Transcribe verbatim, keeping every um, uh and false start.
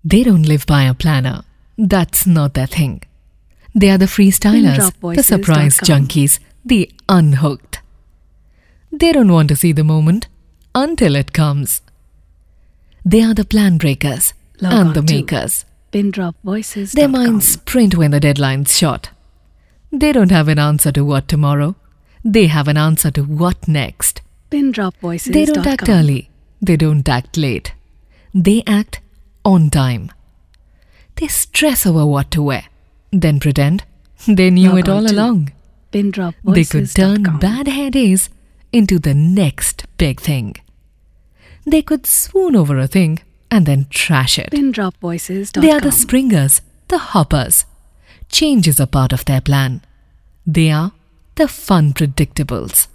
They don't live by a planner. That's not their thing. They are the freestylers, the surprise junkies, the unhooked. They don't want to see the moment until it comes. They are the plan breakers Log and on the to makers. pin drop voices dot Their com. minds sprint when the deadline's short. They don't have an answer to what tomorrow. They have an answer to what next. pin drop voices They don't act early. They don't act late. They act on time. They stress over what to wear, then pretend they knew Log it on all to along. pin drop They could voices dot turn com. bad hair days into the next big thing. They could swoon over a thing and then trash it. pin drop voices dot com. They are the springers, the hoppers. Change is a part of their plan. They are the fun predictables.